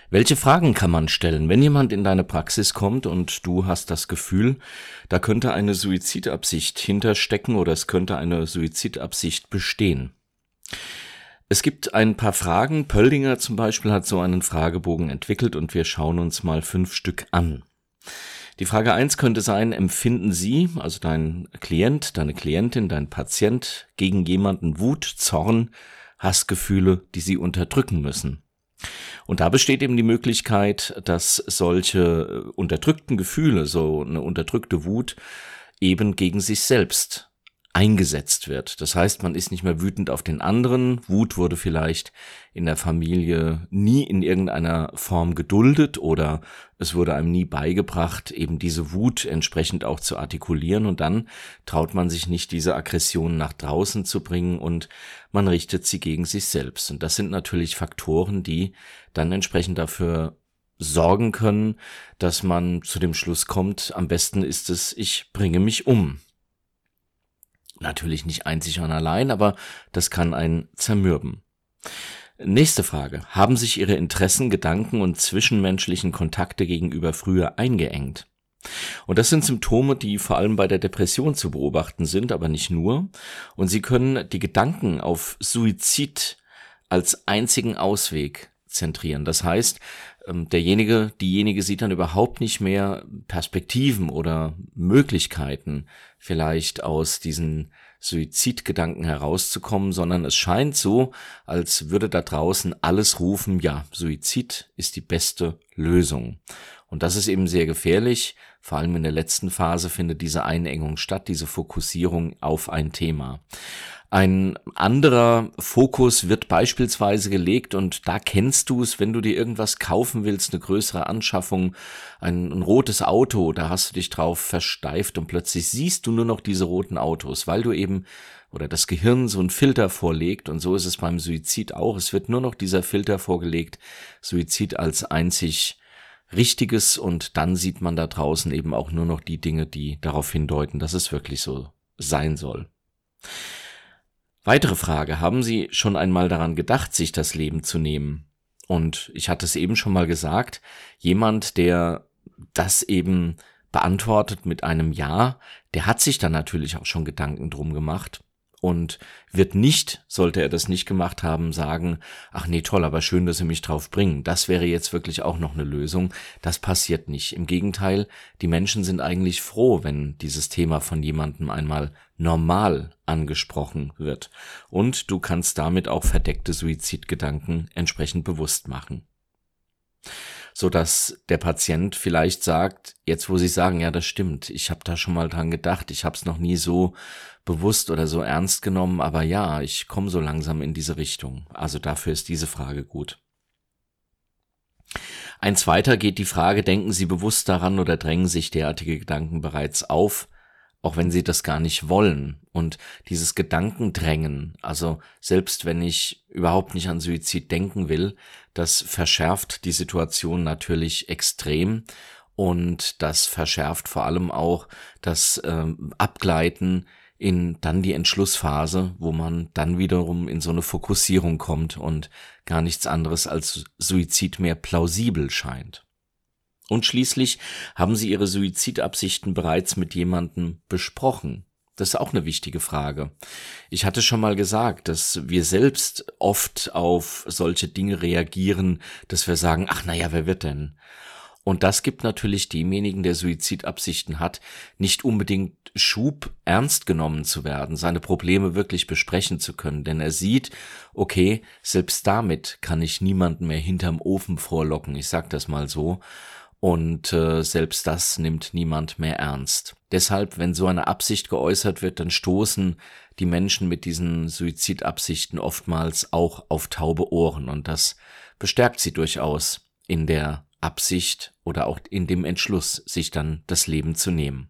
Welche Fragen kann man stellen, wenn jemand in deine Praxis kommt und du hast das Gefühl, da könnte eine Suizidabsicht hinterstecken oder es könnte eine Suizidabsicht bestehen? Es gibt ein paar Fragen. Pöldinger zum Beispiel hat so einen Fragebogen entwickelt und wir schauen uns mal 5 Stück an. Die Frage 1 könnte sein: Empfinden Sie, also dein Klient, deine Klientin, dein Patient, gegen jemanden Wut, Zorn, Hassgefühle, die Sie unterdrücken müssen? Und da besteht eben die Möglichkeit, dass solche unterdrückten Gefühle, so eine unterdrückte Wut, eben gegen sich selbst eingesetzt wird. Das heißt, man ist nicht mehr wütend auf den anderen. Wut wurde vielleicht in der Familie nie in irgendeiner Form geduldet oder es wurde einem nie beigebracht, eben diese Wut entsprechend auch zu artikulieren, und dann traut man sich nicht, diese Aggression nach draußen zu bringen und man richtet sie gegen sich selbst. Und das sind natürlich Faktoren, die dann entsprechend dafür sorgen können, dass man zu dem Schluss kommt, am besten ist es, ich bringe mich um. Natürlich nicht einzig und allein, aber das kann einen zermürben. Nächste Frage: Haben sich Ihre Interessen, Gedanken und zwischenmenschlichen Kontakte gegenüber früher eingeengt? Und das sind Symptome, die vor allem bei der Depression zu beobachten sind, aber nicht nur. Und Sie können die Gedanken auf Suizid als einzigen Ausweg zentrieren. Das heißt, diejenige sieht dann überhaupt nicht mehr Perspektiven oder Möglichkeiten, vielleicht aus diesen Suizidgedanken herauszukommen, sondern es scheint so, als würde da draußen alles rufen: ja, Suizid ist die beste Lösung. Und das ist eben sehr gefährlich. Vor allem in der letzten Phase findet diese Einengung statt, diese Fokussierung auf ein Thema. Ein anderer Fokus wird beispielsweise gelegt, und da kennst du es, wenn du dir irgendwas kaufen willst, eine größere Anschaffung, ein rotes Auto, da hast du dich drauf versteift und plötzlich siehst du nur noch diese roten Autos, weil du eben, oder das Gehirn so einen Filter vorlegt, und so ist es beim Suizid auch. Es wird nur noch dieser Filter vorgelegt, Suizid als einzig Richtiges, und dann sieht man da draußen eben auch nur noch die Dinge, die darauf hindeuten, dass es wirklich so sein soll. Weitere Frage: Haben Sie schon einmal daran gedacht, sich das Leben zu nehmen? Und ich hatte es eben schon mal gesagt, jemand, der das eben beantwortet mit einem Ja, der hat sich dann natürlich auch schon Gedanken drum gemacht und wird nicht, sollte er das nicht gemacht haben, sagen: ach nee, toll, aber schön, dass Sie mich drauf bringen. Das wäre jetzt wirklich auch noch eine Lösung. Das passiert nicht. Im Gegenteil, die Menschen sind eigentlich froh, wenn dieses Thema von jemandem einmal normal angesprochen wird. Und du kannst damit auch verdeckte Suizidgedanken entsprechend bewusst machen, sodass der Patient vielleicht sagt, jetzt wo Sie sagen, ja, das stimmt, ich habe da schon mal dran gedacht, ich habe es noch nie so bewusst oder so ernst genommen, aber ja, ich komme so langsam in diese Richtung. Also dafür ist diese Frage gut. Ein zweiter geht die Frage: Denken Sie bewusst daran oder drängen sich derartige Gedanken bereits auf, auch wenn Sie das gar nicht wollen? Und dieses Gedankendrängen, also selbst wenn ich überhaupt nicht an Suizid denken will, das verschärft die Situation natürlich extrem, und das verschärft vor allem auch das Abgleiten in dann die Entschlussphase, wo man dann wiederum in so eine Fokussierung kommt und gar nichts anderes als Suizid mehr plausibel scheint. Und schließlich: Haben Sie Ihre Suizidabsichten bereits mit jemandem besprochen? Das ist auch eine wichtige Frage. Ich hatte schon mal gesagt, dass wir selbst oft auf solche Dinge reagieren, dass wir sagen: ach naja, wer wird denn? Und das gibt natürlich demjenigen, der Suizidabsichten hat, nicht unbedingt Schub, ernst genommen zu werden, seine Probleme wirklich besprechen zu können. Denn er sieht, okay, selbst damit kann ich niemanden mehr hinterm Ofen vorlocken, ich sag das mal so. Und selbst das nimmt niemand mehr ernst. Deshalb, wenn so eine Absicht geäußert wird, dann stoßen die Menschen mit diesen Suizidabsichten oftmals auch auf taube Ohren. Und das bestärkt sie durchaus in der Absicht oder auch in dem Entschluss, sich dann das Leben zu nehmen.